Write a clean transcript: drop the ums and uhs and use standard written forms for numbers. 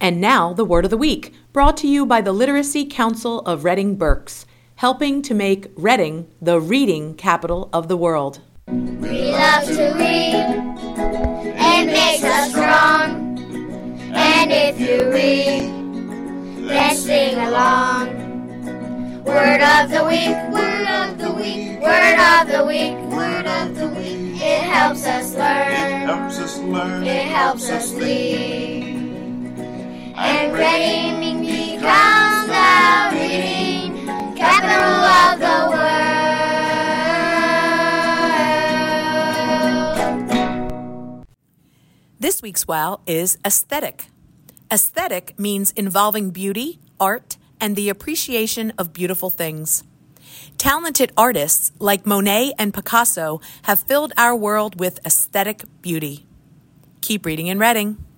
And now, the Word of the Week, brought to you by the Literacy Council of Reading Berks, helping to make Reading the reading capital of the world. We love to read. It makes us strong. And if you read, then sing along. Word of the week, word of the week, word of the week, word of the week. It helps us learn. It helps us learn. It helps us lead. And Reading becomes the reading capital of the world. This week's wow is aesthetic. Aesthetic means involving beauty, art, and the appreciation of beautiful things. Talented artists like Monet and Picasso have filled our world with aesthetic beauty. Keep reading and reading.